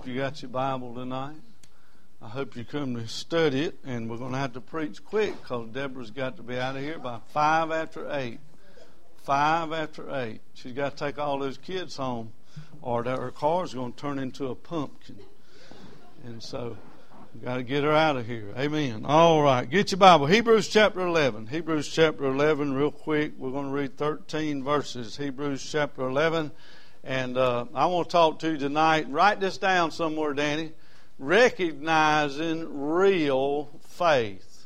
you got your Bible tonight. I hope you come to study it, and we're going to have to preach quick because Deborah's got to be out of here by 5 after 8. 5 after 8. She's got to take all those kids home, or her car's going to turn into a pumpkin. And so we've got to get her out of here. Amen. All right. Get your Bible. Hebrews chapter 11. Hebrews chapter 11, real quick. We're going to read 13 verses. Hebrews chapter 11. And I want to talk to you tonight. Write this down somewhere, Danny. Recognizing real faith.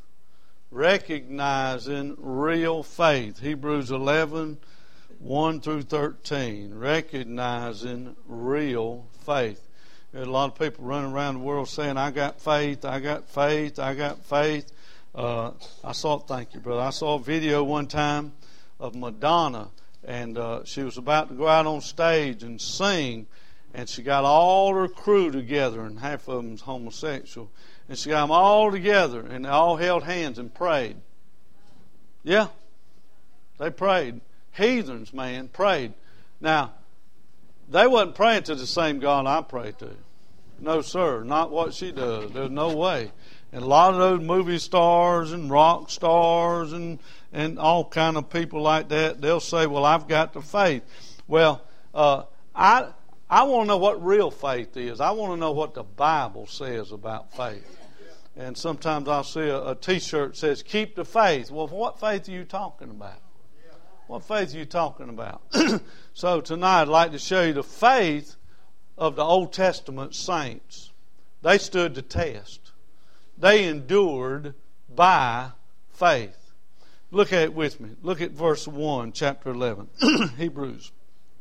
Recognizing real faith. Hebrews 11, 1 through 13. Recognizing real faith. There's a lot of people running around the world saying, I got faith, I got faith, I got faith. Thank you, brother. I saw a video one time of Madonna, and she was about to go out on stage and sing, and she got all her crew together, and half of them's homosexual. And she got them all together, and they all held hands and prayed. Yeah, they prayed. Heathens, man, prayed. Now, they wasn't praying to the same God I pray to. No, sir, not what she does. There's no way. And a lot of those movie stars and rock stars and all kind of people like that, they'll say, well, I've got the faith. Well, I want to know what real faith is. I want to know what the Bible says about faith. And sometimes I'll see a T-shirt that says, keep the faith. Well, what faith are you talking about? What faith are you talking about? So tonight I'd like to show you the faith of the Old Testament saints. They stood the test. They endured by faith. Look at it with me. Look at verse 1, chapter 11, Hebrews.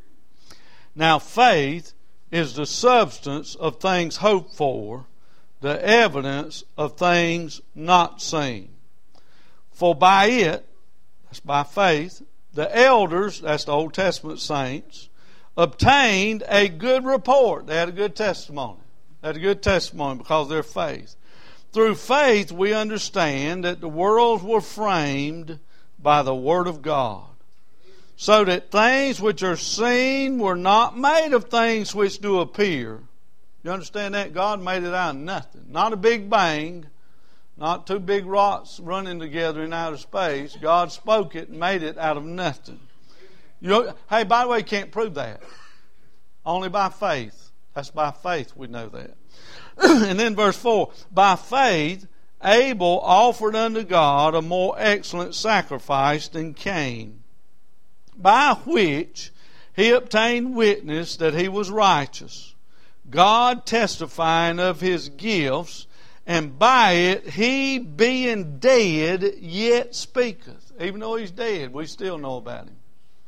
Now faith is the substance of things hoped for, the evidence of things not seen. For by it, that's by faith, the elders, that's the Old Testament saints, obtained a good report. They had a good testimony. They had a good testimony because of their faith. Through faith we understand that the worlds were framed by the Word of God, so that things which are seen were not made of things which do appear. You understand that? God made it out of nothing. Not a big bang. Not two big rocks running together in outer space. God spoke it and made it out of nothing. Hey, by the way, you can't prove that. Only by faith. That's by faith we know that. And then verse 4. By faith, Abel offered unto God a more excellent sacrifice than Cain, by which he obtained witness that he was righteous, God testifying of his gifts, and by it he being dead yet speaketh. Even though he's dead, we still know about him.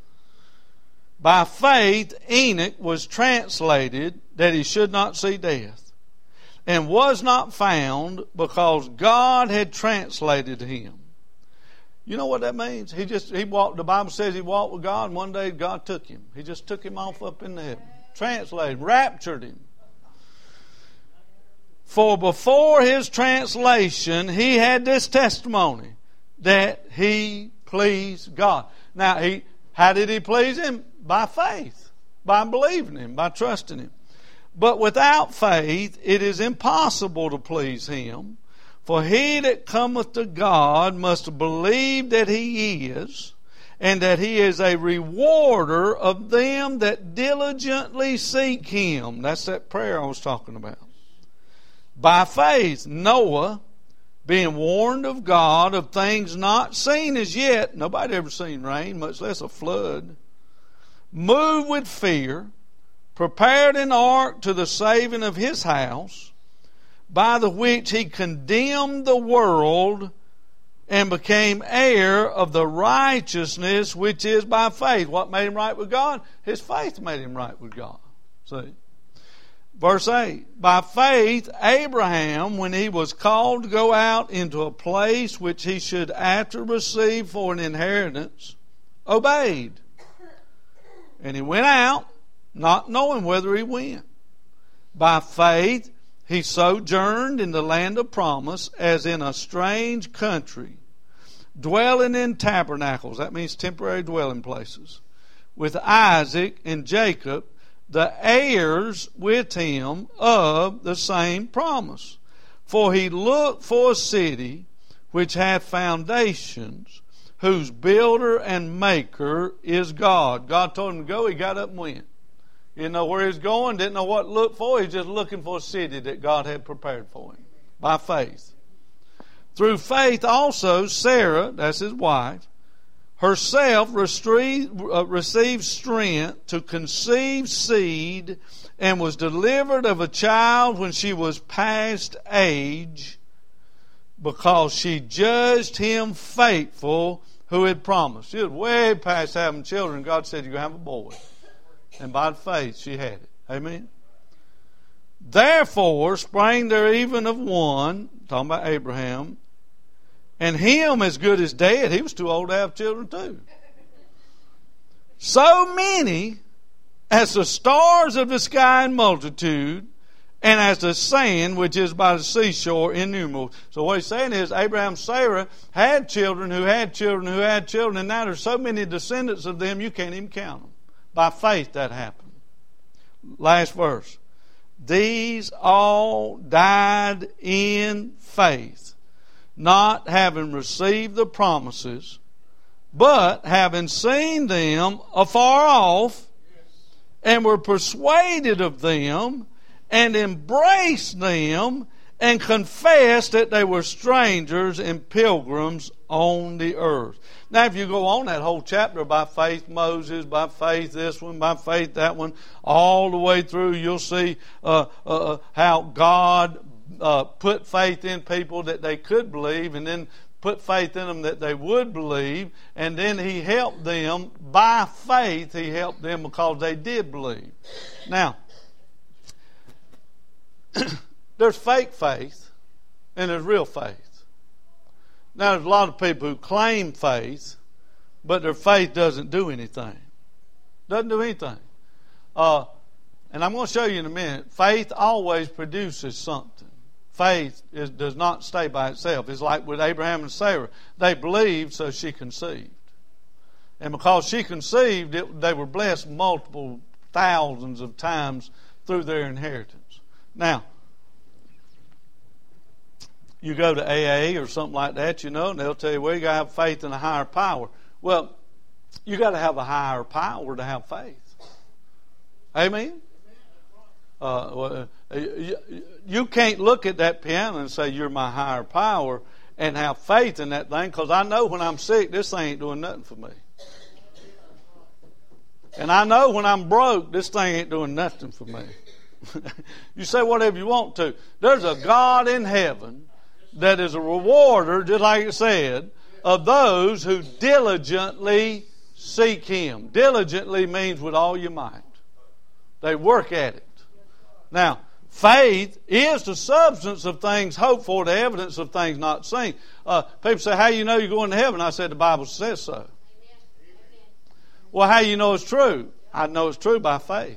By faith Enoch was translated that he should not see death, and was not found because God had translated him. You know what that means? He walked. The Bible says he walked with God, and one day God took him. He just took him off up in heaven. Translated, raptured him. For before his translation, he had this testimony that he pleased God. Now, how did he please him? By faith, by believing him, by trusting him. But without faith, it is impossible to please him. For he that cometh to God must believe that he is, and that he is a rewarder of them that diligently seek him. That's that prayer I was talking about. By faith, Noah, being warned of God of things not seen as yet, nobody ever seen rain, much less a flood, moved with fear, prepared an ark to the saving of his house, by the which he condemned the world and became heir of the righteousness which is by faith. What made him right with God? His faith made him right with God. See? Verse 8, by faith Abraham, when he was called to go out into a place which he should after receive for an inheritance, obeyed. And he went out, not knowing whither he went. By faith he sojourned in the land of promise, as in a strange country, dwelling in tabernacles, that means temporary dwelling places, with Isaac and Jacob, the heirs with him of the same promise. For he looked for a city which hath foundations, whose builder and maker is God. God told him to go, he got up and went. He didn't know where he was going, didn't know what to look for. He was just looking for a city that God had prepared for him by faith. Through faith also, Sarah, that's his wife, herself received strength to conceive seed and was delivered of a child when she was past age, because she judged him faithful who had promised. She was way past having children. God said, you're going to have a boy. And by faith, she had it. Amen? Therefore sprang there even of one, talking about Abraham, and him as good as dead. He was too old to have children too. So many as the stars of the sky in multitude, and as the sand which is by the seashore innumerable. So what he's saying is, Abraham and Sarah had children who had children who had children, and now there's so many descendants of them you can't even count them. By faith that happened. Last verse. These all died in faith, not having received the promises, but having seen them afar off, and were persuaded of them, and embraced them, and confessed that they were strangers and pilgrims on the earth. Now, if you go on that whole chapter, by faith Moses, by faith this one, by faith that one, all the way through, you'll see how God put faith in people that they could believe, and then put faith in them that they would believe, and then He helped them by faith. He helped them because they did believe. Now, there's fake faith and there's real faith. Now, there's a lot of people who claim faith, but their faith doesn't do anything. Doesn't do anything. And I'm going to show you in a minute. Faith always produces something. Faith does not stay by itself. It's like with Abraham and Sarah. They believed, so she conceived. And because she conceived, they were blessed multiple thousands of times through their inheritance. Now, you go to AA or something like that, and they'll tell you, well, you got to have faith in a higher power. Well, you got to have a higher power to have faith. Amen? You can't look at that piano and say, you're my higher power, and have faith in that thing, because I know when I'm sick, this thing ain't doing nothing for me. And I know when I'm broke, this thing ain't doing nothing for me. You say whatever you want to. There's a God in heaven that is a rewarder, just like it said, of those who diligently seek Him. Diligently means with all your might. They work at it. Now, faith is the substance of things hoped for, the evidence of things not seen. People say, how do you know you're going to heaven? I said, the Bible says so. Well, how do you know it's true? I know it's true by faith.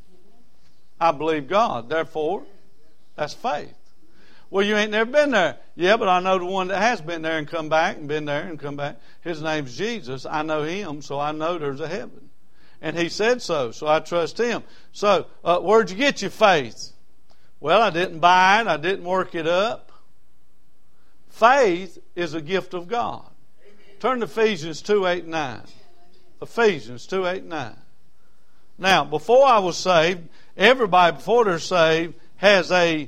I believe God. Therefore, that's faith. Well, you ain't never been there. Yeah, but I know the one that has been there and come back and been there and come back. His name's Jesus. I know Him, so I know there's a heaven. And He said so I trust Him. So, where'd you get your faith? Well, I didn't buy it. I didn't work it up. Faith is a gift of God. Turn to Ephesians 2:8-9. Ephesians 2:8-9. Now, before I was saved, everybody before they're saved has a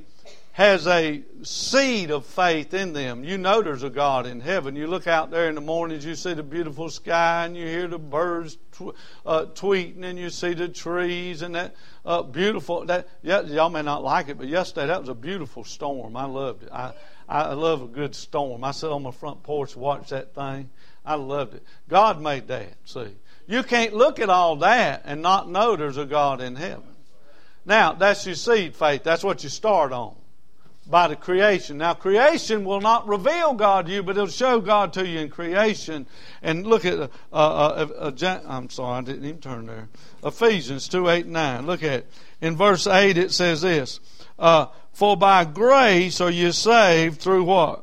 seed of faith in them. You know there's a God in heaven. You look out there in the mornings, you see the beautiful sky, and you hear the birds tweeting, and you see the trees, and that beautiful. Y'all may not like it, but yesterday that was a beautiful storm. I loved it. I love a good storm. I sat on my front porch and watched that thing. I loved it. God made that. See, you can't look at all that and not know there's a God in heaven. Now, that's your seed faith. That's what you start on. By the creation. Now, creation will not reveal God to you, but it'll show God to you in creation. And look at, I'm sorry, I didn't even turn there. Ephesians 2:8-9. Look at it. In verse 8 it says this. For by grace are you saved through what?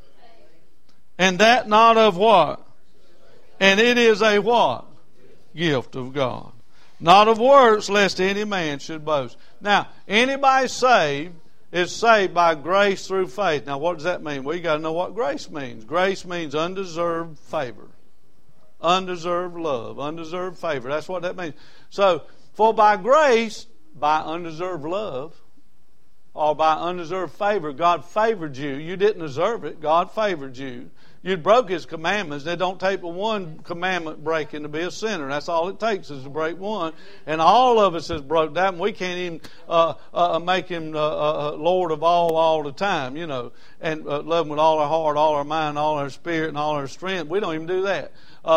And that not of what? And it is a what? Gift of God. Not of works, lest any man should boast. Now, anybody saved is saved by grace through faith. Now, what does that mean? Well, you got to know what grace means. Grace means undeserved favor, undeserved love, undeserved favor. That's what that means. So, for by grace, by undeserved love, or by undeserved favor, God favored you. You didn't deserve it. God favored you. You broke His commandments. It don't take but one commandment breaking to be a sinner. That's all it takes is to break one. And all of us has broke that. And we can't even make Him Lord of all the time, you know. And love Him with all our heart, all our mind, all our spirit, and all our strength. We don't even do that.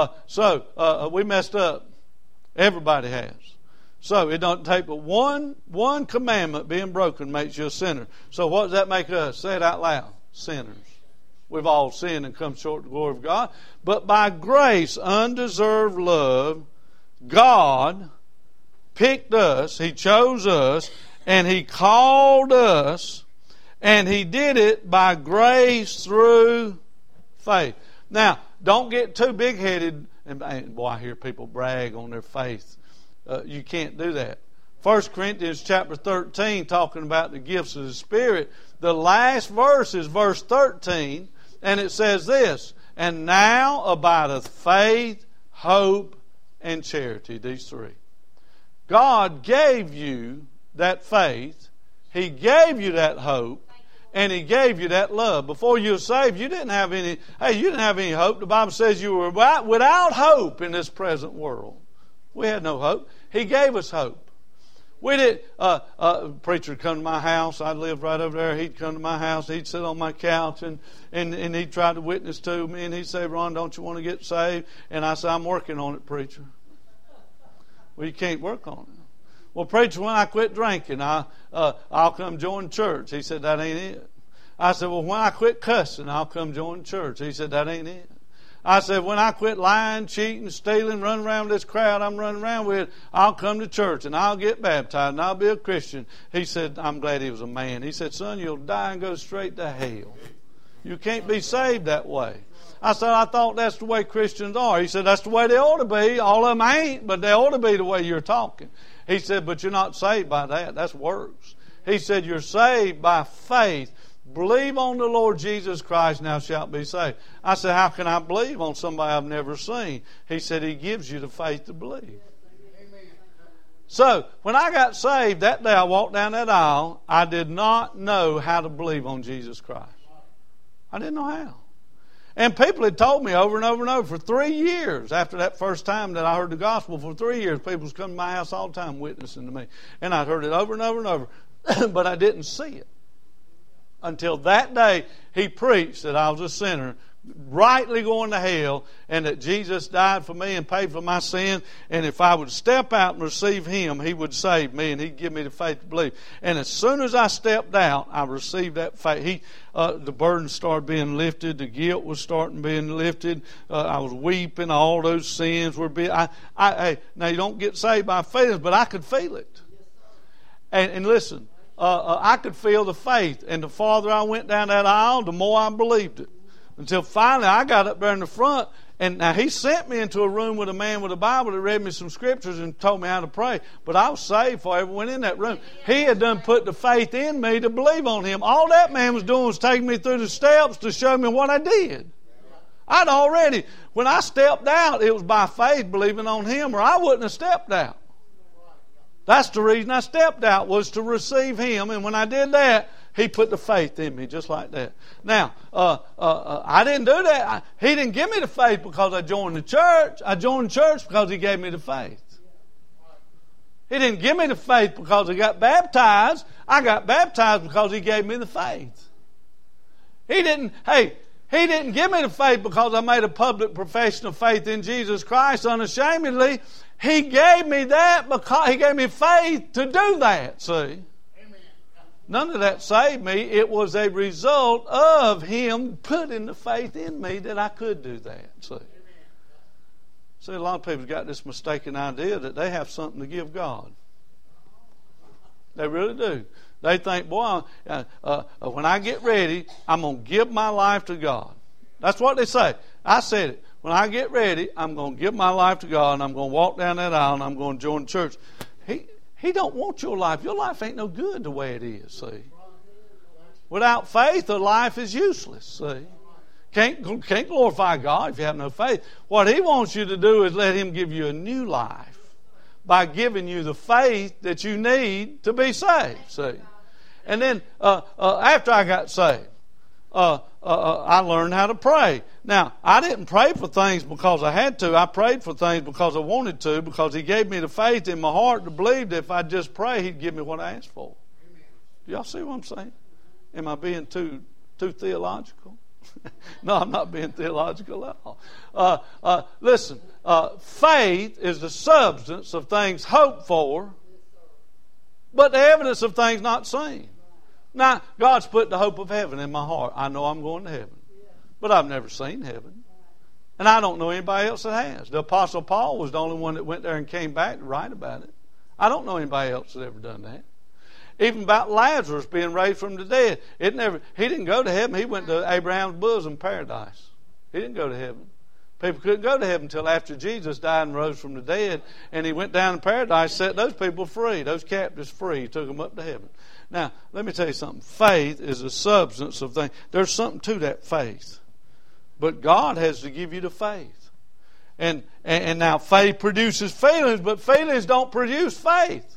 So we messed up. Everybody has. So it don't take but one commandment being broken makes you a sinner. So what does that make us? Say it out loud. Sinners. We've all sinned and come short of the glory of God. But by grace, undeserved love, God picked us, He chose us, and He called us, and He did it by grace through faith. Now, don't get too big-headed. And boy, I hear people brag on their faith. You can't do that. 1 Corinthians chapter 13, talking about the gifts of the Spirit, the last verse is verse 13, and it says this, and now abideth faith, hope, and charity, these three. God gave you that faith, He gave you that hope, and He gave you that love. Before you were saved, you didn't have any hope. The Bible says you were without hope in this present world. We had no hope. He gave us hope. We did. A preacher would come to my house. I lived right over there. He'd come to my house. He'd sit on my couch and he'd try to witness to me. And he'd say, "Ron, don't you want to get saved?" And I said, "I'm working on it, preacher." Well, you can't work on it. Well, preacher, when I quit drinking, I'll come join church. He said, "That ain't it." I said, "Well, when I quit cussing, I'll come join church." He said, "That ain't it." I said, "When I quit lying, cheating, stealing, running around with this crowd I'm running around with, I'll come to church and I'll get baptized and I'll be a Christian." He said, I'm glad he was a man. He said, "Son, you'll die and go straight to hell. You can't be saved that way." I said, "I thought that's the way Christians are." He said, "That's the way they ought to be. All of them ain't, but they ought to be the way you're talking." He said, "But you're not saved by that. That's works." He said, "You're saved by faith. Believe on the Lord Jesus Christ, and thou shalt be saved." I said, "How can I believe on somebody I've never seen?" He said, "He gives you the faith to believe." So, when I got saved, that day I walked down that aisle, I did not know how to believe on Jesus Christ. I didn't know how. And people had told me over and over and over for 3 years after that first time that I heard the gospel. For 3 years, people was coming to my house all the time witnessing to me. And I'd heard it over and over and over, but I didn't see it. Until that day, he preached that I was a sinner, rightly going to hell, and that Jesus died for me and paid for my sin, and if I would step out and receive Him, He would save me, and He'd give me the faith to believe. And as soon as I stepped out, I received that faith. The burden started being lifted, the guilt was starting being lifted, I was weeping, all those sins were being... now, you don't get saved by feelings, but I could feel it. And listen... I could feel the faith. And the farther I went down that aisle, the more I believed it. Until finally I got up there in the front. And now he sent me into a room with a man with a Bible that read me some scriptures and told me how to pray. But I was saved before I ever went in that room. He had done put the faith in me to believe on Him. All that man was doing was taking me through the steps to show me what I did. I'd already, when I stepped out, it was by faith believing on Him, or I wouldn't have stepped out. That's the reason I stepped out, was to receive Him. And when I did that, He put the faith in me just like that. Now, I didn't do that. He didn't give me the faith because I joined the church. I joined the church because He gave me the faith. He didn't give me the faith because I got baptized. I got baptized because He gave me the faith. He didn't give me the faith because I made a public profession of faith in Jesus Christ unashamedly. He gave me that because He gave me faith to do that, see. None of that saved me. It was a result of Him putting the faith in me that I could do that, see. See, a lot of people got this mistaken idea that they have something to give God. They really do. They think, boy, when I get ready, I'm going to give my life to God. That's what they say. I said it. When I get ready, I'm going to give my life to God, and I'm going to walk down that aisle, and I'm going to join the church. He don't want your life. Your life ain't no good the way it is, see. Without faith, a life is useless, see. Can't glorify God if you have no faith. What He wants you to do is let Him give you a new life by giving you the faith that you need to be saved, see. And then after I got saved, I learned how to pray. Now, I didn't pray for things because I had to. I prayed for things because I wanted to, because He gave me the faith in my heart to believe that if I just pray, He'd give me what I asked for. Do y'all see what I'm saying? Am I being too theological? No, I'm not being theological at all. Listen, faith is the substance of things hoped for, but the evidence of things not seen. Now, God's put the hope of heaven in my heart. I know I'm going to heaven. But I've never seen heaven. And I don't know anybody else that has. The Apostle Paul was the only one that went there and came back to write about it. I don't know anybody else that ever done that. Even about Lazarus being raised from the dead. He didn't go to heaven. He went to Abraham's bosom, paradise. He didn't go to heaven. People couldn't go to heaven until after Jesus died and rose from the dead. And He went down to paradise, set those people free, those captives free. He took them up to heaven. Now, let me tell you something. Faith is a substance of things. There's something to that faith. But God has to give you the faith. And now faith produces feelings, but feelings don't produce faith.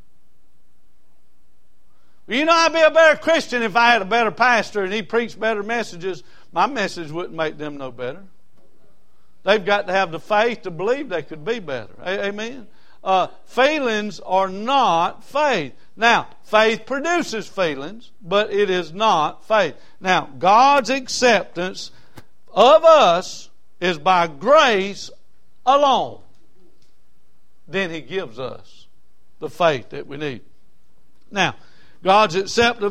You know, I'd be a better Christian if I had a better pastor and he preached better messages. My message wouldn't make them no better. They've got to have the faith to believe they could be better. Amen? Feelings are not faith. Now, faith produces feelings, but it is not faith. Now, God's acceptance of us is by grace alone. Then He gives us the faith that we need. Now, God's acceptance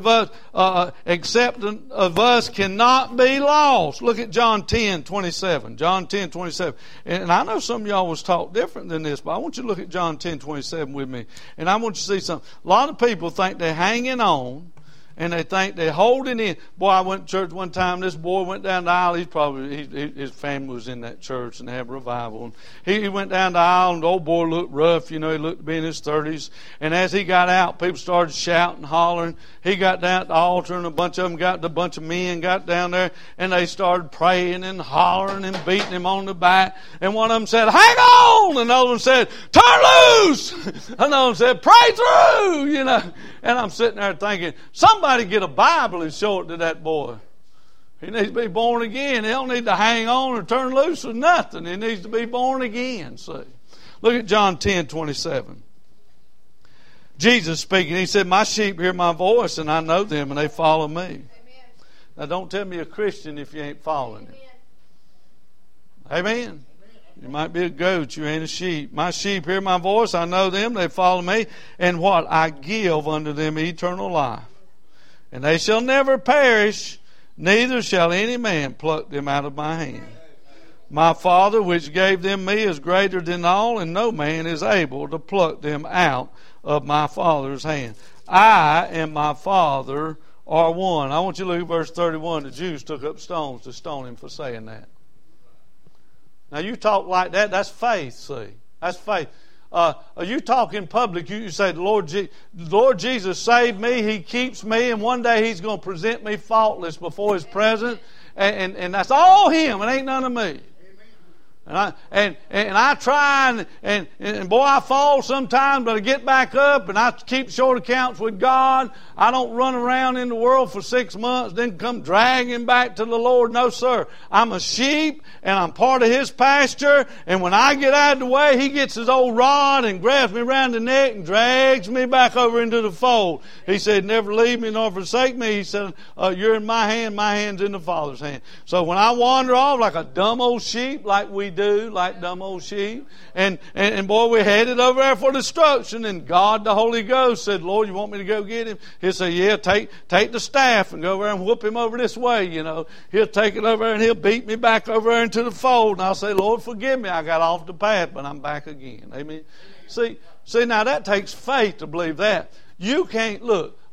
of us cannot be lost. Look at John 10:27. John 10:27. And I know some of y'all was taught different than this, but I want you to look at John 10:27 with me. And I want you to see something. A lot of people think they're hanging on, and they think they're holding in. Boy, I went to church one time. This boy went down the aisle. His family was in that church and they had revival. And he went down the aisle, and the old boy looked rough. You know, he looked to be in his 30s. And as he got out, people started shouting, hollering. He got down at the altar, and a bunch of men got down there, and they started praying and hollering and beating him on the back. And one of them said, "Hang on!" And another one said, "Turn loose!" Another one said, "Pray through!" You know. And I'm sitting there thinking, somebody get a Bible and show it to that boy. He needs to be born again. He don't need to hang on or turn loose or nothing. He needs to be born again. See. Look at John 10:27. Jesus speaking. He said, "My sheep hear my voice, and I know them, and they follow me." Amen. Now, don't tell me you're a Christian if you ain't following Him. Amen. You might be a goat, you ain't a sheep. My sheep hear my voice, I know them, they follow me, and what? I give unto them eternal life. And they shall never perish, neither shall any man pluck them out of my hand. My Father which gave them me is greater than all, and no man is able to pluck them out of my Father's hand. I and my Father are one. I want you to look at verse 31. The Jews took up stones to stone Him for saying that. Now, you talk like that, that's faith, see. That's faith. You talk in public, you say, the Lord Jesus saved me, He keeps me, and one day He's going to present me faultless before His presence, and that's all Him, it ain't none of me. And I try, and boy, I fall sometimes, but I get back up, and I keep short accounts with God. I don't run around in the world for 6 months, then come dragging back to the Lord. No, sir. I'm a sheep, and I'm part of His pasture, and when I get out of the way, He gets His old rod and grabs me around the neck and drags me back over into the fold. He said, "Never leave me nor forsake me." He said, "You're in my hand, my hand's in the Father's hand." So when I wander off like a dumb old sheep, like we do, like dumb old sheep, and boy, we're headed over there for destruction, and God, the Holy Ghost, said, "Lord, you want me to go get him?" He'll say, "Yeah, take the staff and go over there and whoop him over this way." You know, He'll take it over there and He'll beat me back over there into the fold, and I'll say, "Lord, forgive me. I got off the path, but I'm back again." Amen. See, now that takes faith to believe that. You can't look.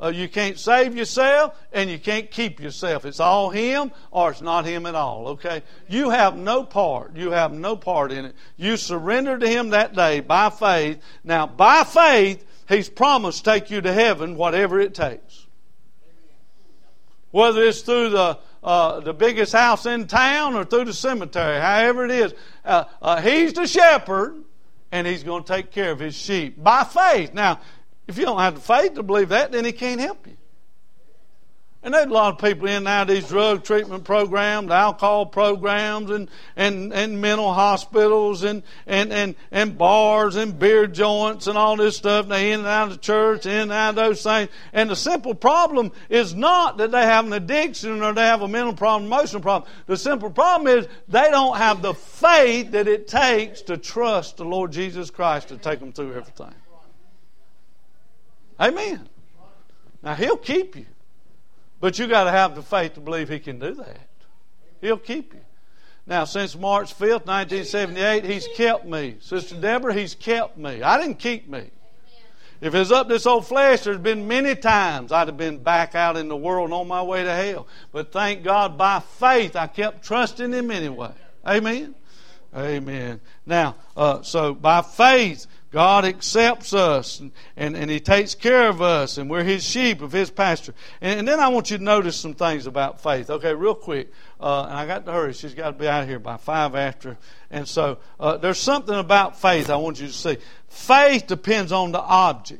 You can't save yourself, and you can't keep yourself. It's all Him, or it's not Him at all, okay? You have no part. You have no part in it. You surrender to Him that day by faith. Now, by faith, He's promised to take you to heaven, whatever it takes. Whether it's through the biggest house in town or through the cemetery, however it is. He's the shepherd, and He's going to take care of His sheep by faith. Now, if you don't have the faith to believe that, then He can't help you. And there's a lot of people in now these drug treatment programs, alcohol programs, and mental hospitals, and bars and beer joints and all this stuff. They in and out of the church, in and out of those things. And the simple problem is not that they have an addiction or they have a mental problem, emotional problem. The simple problem is they don't have the faith that it takes to trust the Lord Jesus Christ to take them through everything. Amen. Now, He'll keep you. But you got to have the faith to believe He can do that. He'll keep you. Now, since March 5th, 1978, He's kept me. Sister Deborah, He's kept me. I didn't keep me. If it was up this old flesh, there's been many times I'd have been back out in the world on my way to hell. But thank God, by faith, I kept trusting Him anyway. Amen? Amen. Now, so by faith, God accepts us, and He takes care of us, and we're His sheep of His pasture. And then I want you to notice some things about faith. Okay, real quick. And I got to hurry. She's got to be out of here by 5 after. And so there's something about faith I want you to see. Faith depends on the object.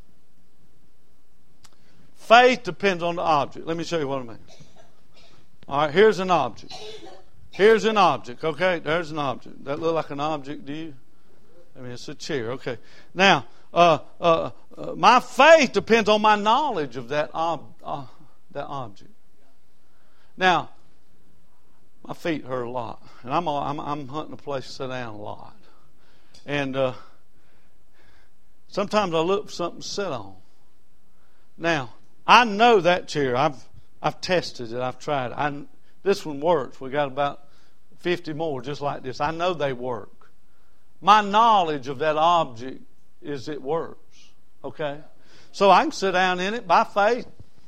Faith depends on the object. Let me show you what I mean. All right, here's an object. Here's an object, okay? There's an object. That look like an object to you? I mean, it's a chair. Okay. Now, my faith depends on my knowledge of that object. Now, my feet hurt a lot, and I'm hunting a place to sit down a lot, and sometimes I look for something to sit on. Now, I know that chair. I've tested it. I've tried it. This one works. We got about 50 more just like this. I know they work. My knowledge of that object is it works. Okay? So I can sit down in it by faith.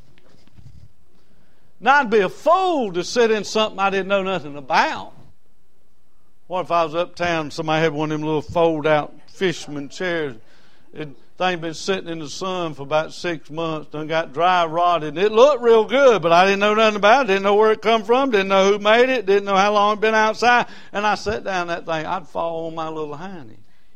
Now I'd be a fool to sit in something I didn't know nothing about. What if I was uptown and somebody had one of them little fold-out fisherman chairs? Thing been sitting in the sun for about 6 months, done got dry rotted, and it looked real good, but I didn't know nothing about it, didn't know where it come from, didn't know who made it, didn't know how long it been outside, and I sat down that thing, I'd fall on my little hiney.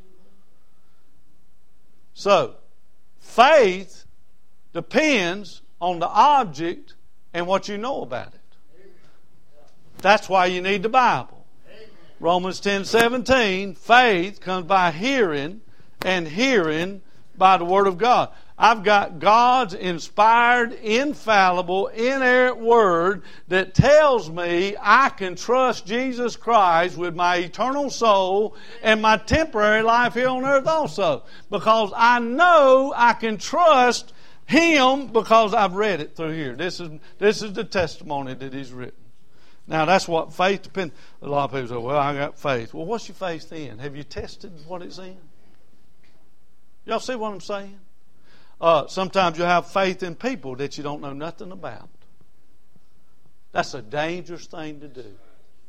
So, faith depends on the object and what you know about it. That's why you need the Bible. Romans 10:17, faith comes by hearing, and hearing by the Word of God. I've got God's inspired, infallible, inerrant Word that tells me I can trust Jesus Christ with my eternal soul and my temporary life here on earth also. Because I know I can trust Him because I've read it through here. This is the testimony that He's written. Now that's what faith depends. A lot of people say, well, I got faith. Well, what's your faith in? Have you tested what it's in? Y'all see what I'm saying? Sometimes you have faith in people that you don't know nothing about. That's a dangerous thing to do.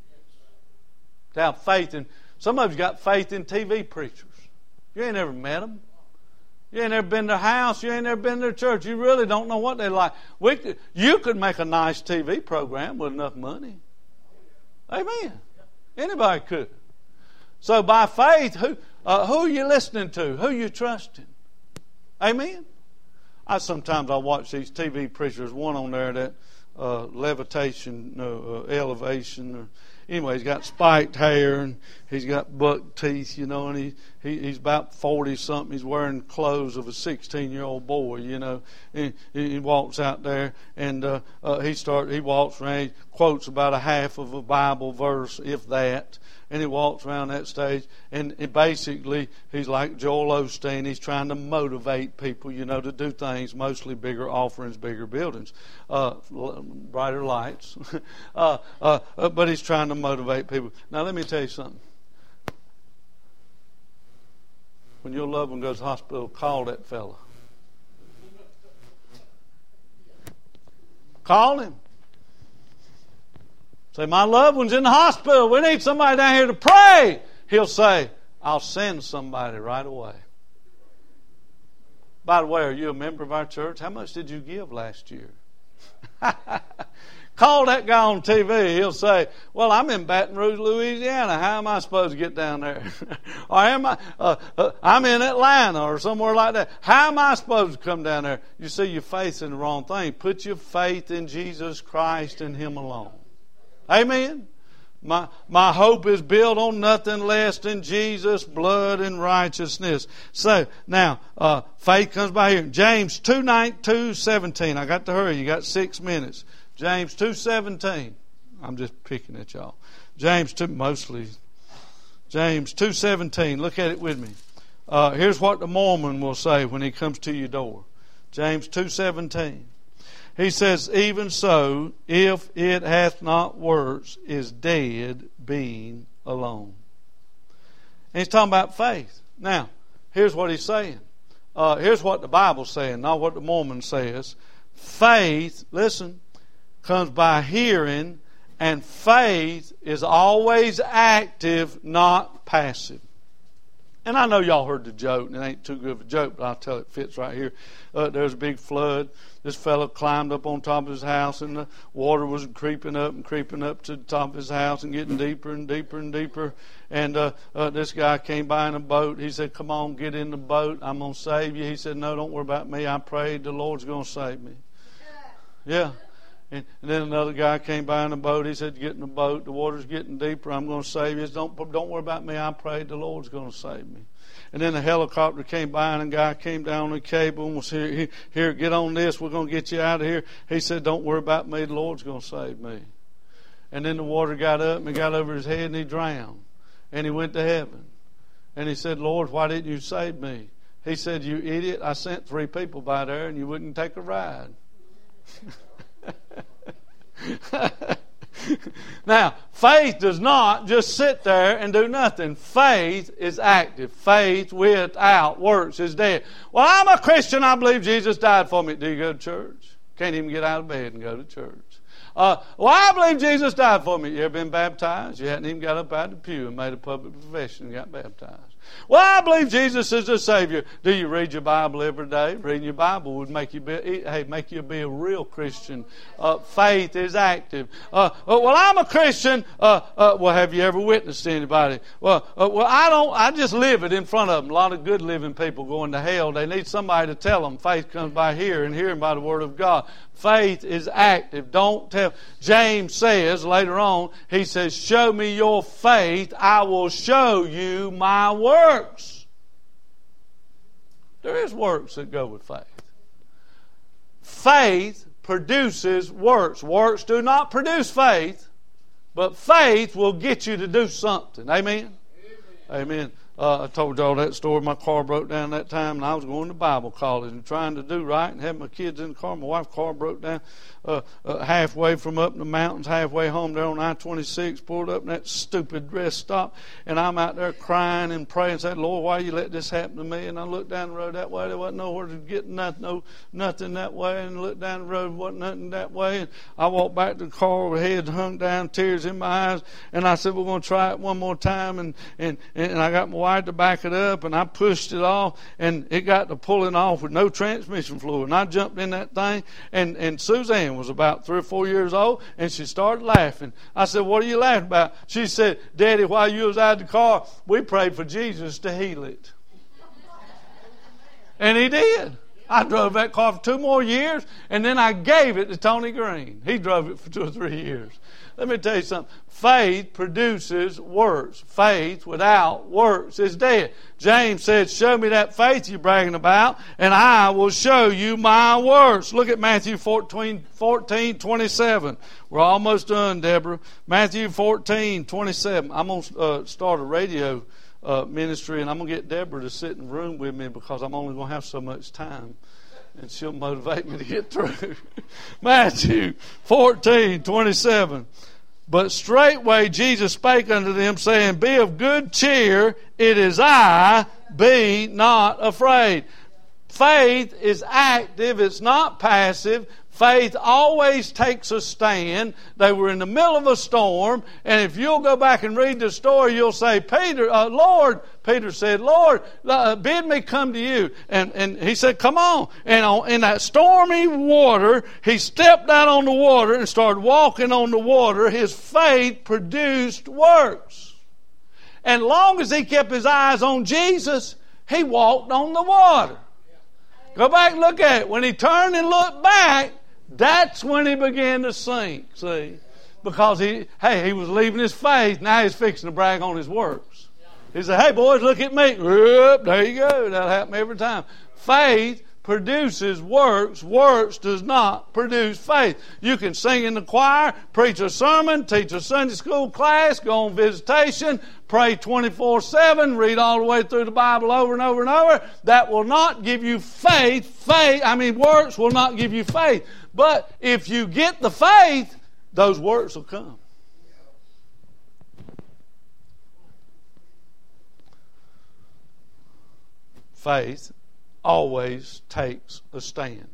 To have faith in... Some of you got faith in TV preachers. You ain't never met them. You ain't never been to their house. You ain't never been to their church. You really don't know what they're like. You could make a nice TV program with enough money. Amen. Anybody could. So by faith, who are you listening to? Who are you trusting? Amen. Sometimes I watch these TV preachers. One on there that levitation, elevation. Anyway, he's got spiked hair and he's got buck teeth, and he's about 40-something. He's wearing clothes of a 16-year-old boy, He walks out there and he walks around. He quotes about a half of a Bible verse, if that. And he walks around that stage, and basically he's like Joel Osteen. He's trying to motivate people, to do things, mostly bigger offerings, bigger buildings, brighter lights. But he's trying to motivate people. Now let me tell you something. When your loved one goes to the hospital, call that fella. Call him. Say, my loved one's in the hospital. We need somebody down here to pray. He'll say, I'll send somebody right away. By the way, are you a member of our church? How much did you give last year? Call that guy on TV. He'll say, well, I'm in Baton Rouge, Louisiana. How am I supposed to get down there? Or I'm in Atlanta or somewhere like that. How am I supposed to come down there? You see, your faith's in the wrong thing. Put your faith in Jesus Christ and Him alone. Amen? My hope is built on nothing less than Jesus' blood and righteousness. So, now, faith comes by hearing. James 2:17. I got to hurry. You got 6 minutes. James 2:17. I'm just picking at y'all. James 2:17. Look at it with me. Here's what the Mormon will say when he comes to your door. James 2:17. He says, even so, if it hath not works, is dead being alone. And he's talking about faith. Now, here's what he's saying. Here's what the Bible's saying, not what the Mormon says. Faith, listen, comes by hearing, and faith is always active, not passive. And I know y'all heard the joke, and it ain't too good of a joke, but I'll tell it fits right here. There's a big flood. This fellow climbed up on top of his house, and the water was creeping up to the top of his house and getting deeper and deeper and deeper. And this guy came by in a boat. He said, come on, get in the boat. I'm going to save you. He said, no, don't worry about me. I prayed. The Lord's going to save me. Yeah. And then another guy came by in a boat. He said, get in the boat. The water's getting deeper. I'm going to save you. Don't worry about me. I prayed. The Lord's going to save me. And then a helicopter came by, and a guy came down the cable and was here, get on this. We're going to get you out of here. He said, don't worry about me. The Lord's going to save me. And then the water got up and it got over his head, and he drowned. And he went to heaven. And he said, Lord, why didn't you save me? He said, you idiot. I sent 3 people by there, and you wouldn't take a ride. Now, faith does not just sit there and do nothing. Faith is active. Faith without works is dead. Well, I'm a Christian. I believe Jesus died for me. Do you go to church? Can't even get out of bed and go to church. Well, I believe Jesus died for me. You ever been baptized? You hadn't even got up out of the pew and made a public profession and got baptized. Well, I believe Jesus is the Savior. Do you read your Bible every day? Reading your Bible would make you be a real Christian. Faith is active. Well, I'm a Christian. Well, have you ever witnessed to anybody? Well, I don't. I just live it in front of them. A lot of good living people going to hell. They need somebody to tell them. Faith comes by hearing, hearing by the Word of God. Faith is active. Don't tell. James says later on, he says, show me your faith, I will show you my works. There is works that go with faith. Faith produces works. Works do not produce faith, but faith will get you to do something. Amen? Amen. I told y'all that story. My car broke down that time, and I was going to Bible college and trying to do right and having my kids in the car. My wife's car broke down halfway from up in the mountains, halfway home there on I-26, pulled up, and that stupid rest stop. And I'm out there crying and praying and saying, Lord, why you let this happen to me? And I looked down the road that way. There wasn't nowhere to get nothing that way. And looked down the road, wasn't nothing that way. And I walked back to the car with head hung down, tears in my eyes. And I said, we're going to try it one more time. And I got my wife to back it up, and I pushed it off, and it got to pulling off with no transmission fluid. And I jumped in that thing, and Suzanne was about 3 or 4 years old, and she started laughing. I said, what are you laughing about? She said, Daddy, while you was out of the car, we prayed for Jesus to heal it. And He did. I drove that car for 2 more years, and then I gave it to Tony Green. He drove it for 2 or 3 years. Let me tell you something. Faith produces works. Faith without works is dead. James said, show me that faith you're bragging about, and I will show you my works. Look at Matthew 14:27. We're almost done, Deborah. Matthew 14:27. I'm going to start a radio ministry, and I'm going to get Deborah to sit in the room with me because I'm only going to have so much time. And she'll motivate me to get through. Matthew 14:27. But straightway Jesus spake unto them, saying, be of good cheer, it is I, be not afraid. Faith is active, it's not passive. Faith always takes a stand. They were in the middle of a storm, and if you'll go back and read the story, you'll say, Peter said, Lord, bid me come to you. And he said, come on. And in that stormy water, he stepped out on the water and started walking on the water. His faith produced works. And long as he kept his eyes on Jesus, he walked on the water. Go back and look at it. When he turned and looked back, that's when he began to sink, see? Because he was leaving his faith. Now he's fixing to brag on his works. He said, hey, boys, look at me. Yep, there you go. That'll happen every time. Faith produces works. Works does not produce faith. You can sing in the choir, preach a sermon, teach a Sunday school class, go on visitation, pray 24/7, read all the way through the Bible over and over and over. That will not give you faith. Works will not give you faith. But if you get the faith, those works will come. Faith always takes a stand.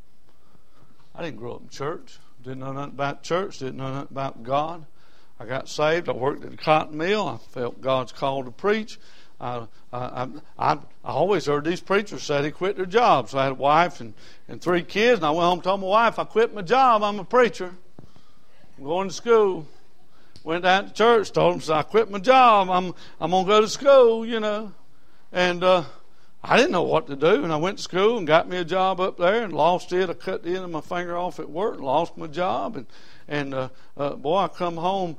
I didn't grow up in church. Didn't know nothing about church. Didn't know nothing about God. I got saved. I worked at the cotton mill. I felt God's call to preach. I always heard these preachers say they quit their jobs. So I had a wife and 3 kids, and I went home and told my wife, I quit my job. I'm a preacher. I'm going to school. Went down to church, told them, so I quit my job. I'm going to go to school, And I didn't know what to do, and I went to school and got me a job up there and lost it. I cut the end of my finger off at work and lost my job. And boy, I come home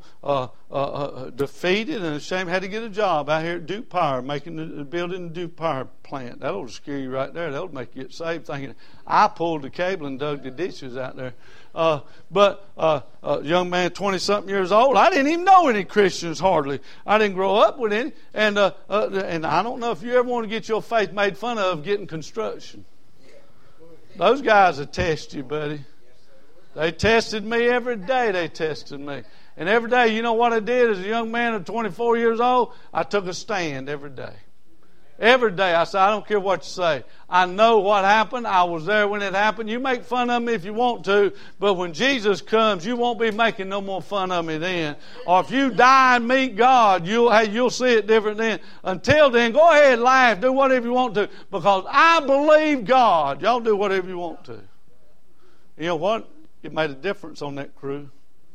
defeated and ashamed. Had to get a job out here at Duke Power, building the Duke Power plant. That'll scare you right there. That'll make you get saved thinking, I pulled the cable and dug the ditches out there. But a young man, 20-something years old, I didn't even know any Christians hardly. I didn't grow up with any. And I don't know if you ever want to get your faith made fun of getting construction. Those guys will test you, buddy. They tested me every day. They tested me. And every day, you know what I did as a young man of 24 years old? I took a stand every day. Every day I said, I don't care what you say. I know what happened. I was there when it happened. You make fun of me if you want to, but when Jesus comes, you won't be making no more fun of me then. Or if you die and meet God, you'll see it different then. Until then, go ahead, laugh, do whatever you want to, because I believe God. Y'all do whatever you want to. You know what? It made a difference on that crew.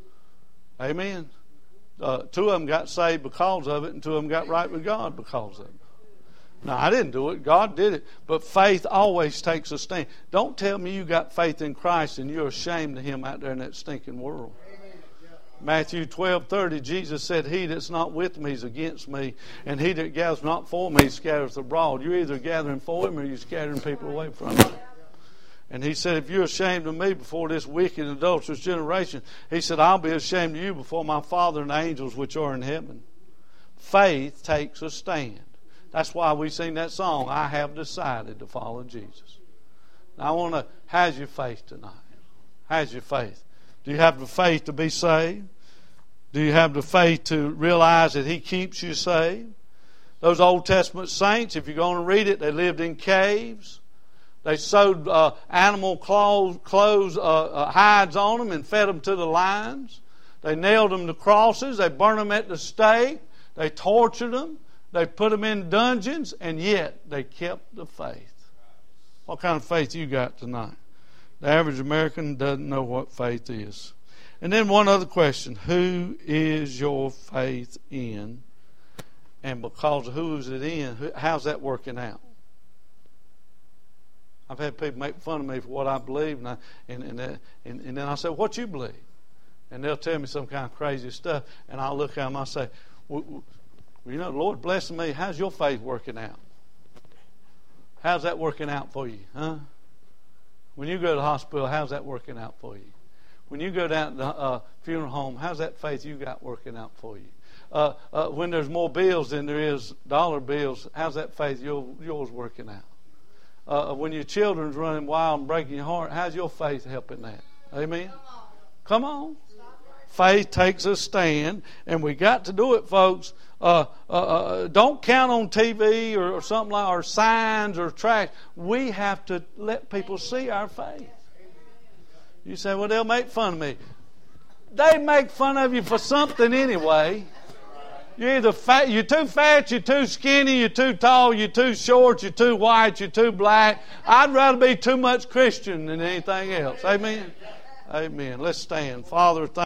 Amen. 2 of them got saved because of it, and 2 of them got right with God because of it. Now, I didn't do it. God did it. But faith always takes a stand. Don't tell me you got faith in Christ and you're ashamed of Him out there in that stinking world. Matthew 12:30, Jesus said, He that's not with me is against me, and he that gathers not for me scattereth abroad. You're either gathering for Him or you're scattering people away from Him. And He said, if you're ashamed of me before this wicked and adulterous generation, He said, I'll be ashamed of you before my Father and the angels which are in heaven. Faith takes a stand. That's why we sing that song, I have decided to follow Jesus. Now how's your faith tonight? How's your faith? Do you have the faith to be saved? Do you have the faith to realize that He keeps you saved? Those Old Testament saints, if you're going to read it, they lived in caves. They sewed animal clothes, hides on them and fed them to the lions. They nailed them to crosses. They burned them at the stake. They tortured them. They put them in dungeons, and yet they kept the faith. What kind of faith you got tonight? The average American doesn't know what faith is. And then one other question. Who is your faith in? And because of who is it in, how's that working out? I've had people make fun of me for what I believe, and then I say, what you believe? And they'll tell me some kind of crazy stuff, and I'll look at them and I'll say, well, the Lord blessing me, how's your faith working out? How's that working out for you? Huh? When you go to the hospital, how's that working out for you? When you go down to the funeral home, how's that faith you got working out for you? When there's more bills than there is dollar bills, how's that faith yours working out? When your children's running wild and breaking your heart, how's your faith helping that? Amen? Come on. Faith takes a stand, and we got to do it, folks. Don't count on TV or something like, or signs or tracts. We have to let people see our faith. You say, well, they'll make fun of me. They make fun of you for something anyway. You're either fat, you're too fat, you're too skinny, you're too tall, you're too short, you're too white, you're too black. I'd rather be too much Christian than anything else. Amen? Amen. Let's stand. Father, thank